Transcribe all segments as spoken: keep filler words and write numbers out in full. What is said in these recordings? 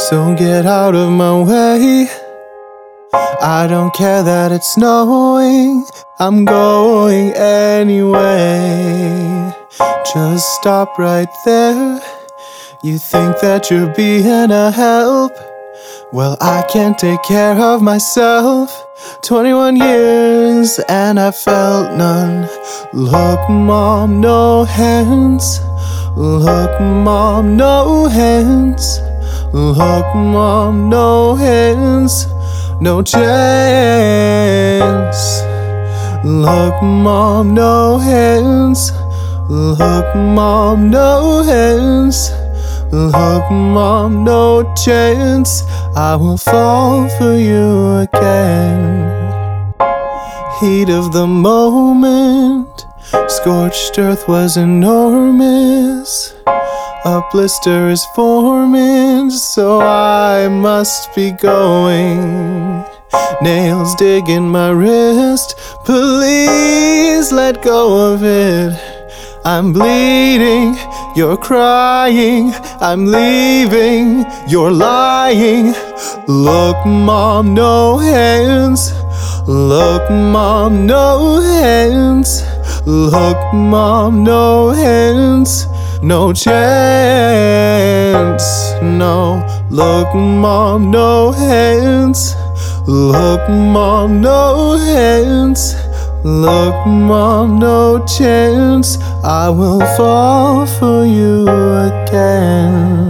so get out of my way. I don't care that it's snowing, I'm going anyway. Just stop right there. You think that you're being a help? Well, I can't take care of myself. Twenty-one years and I felt none. Look, Mom, no hands. Look, Mom, no hands. Look, Mom, no hands. No chance. Look, Mom, no hands. Look, Mom, no hands. Look, Mom, no chance. I will fall for you again. Heat of the moment, scorched earth was enormous. A blister is forming, so I must be going. Nails dig in my wrist, please let go of it. I'm bleeding, you're crying, I'm leaving, you're lying. Look, Mom, no hands. Look, Mom, no hands. Look, Mom, no hands. No chance, no. Look, Mom, no hands. Look, Mom, no hands. Look, Mom, no chance. I will fall for you again.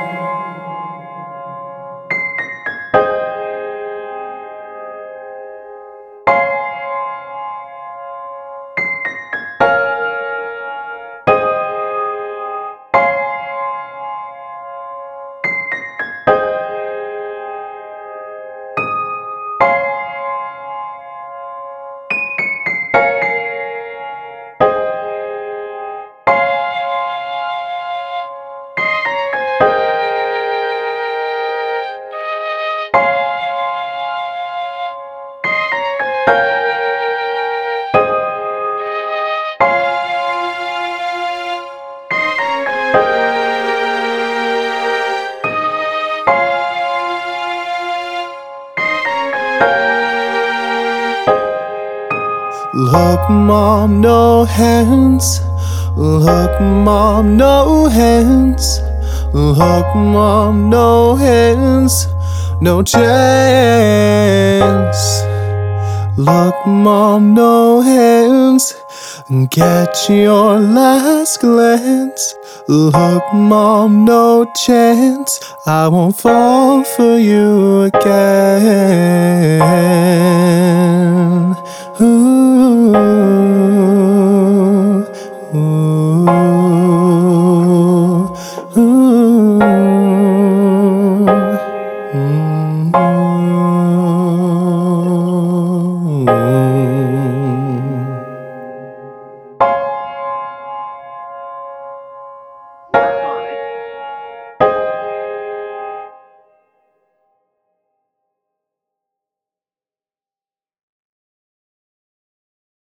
Look, Mom, no hands. Look, Mom, no hands. Look, Mom, no hands. No chance. Look, Mom, no hands. Get your last glance. Look, Mom, no chance. I won't fall for you again. Ooh.